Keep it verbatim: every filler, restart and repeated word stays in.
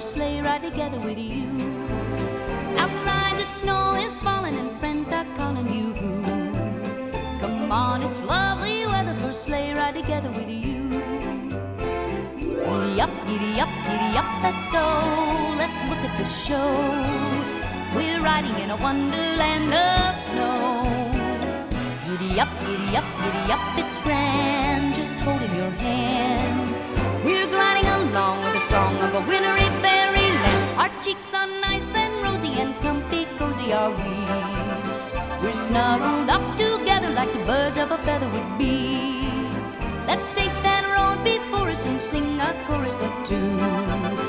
sleigh ride together with you. Outside the snow is falling and friends are calling you. Come on, it's lovely weather for a sleigh ride together with you. Giddy up, giddy up, giddy up, let's go. Let's look at the show. We're riding in a wonderland of snow. Giddy up, giddy up, giddy up, it's grand, just holding your hand. We're gliding along with the song of a wintry fairyland. Our cheeks are nice and rosy and comfy cozy are we. We're snuggled up together like the birds of a feather would be. Let's take that road before us and sing a chorus or two.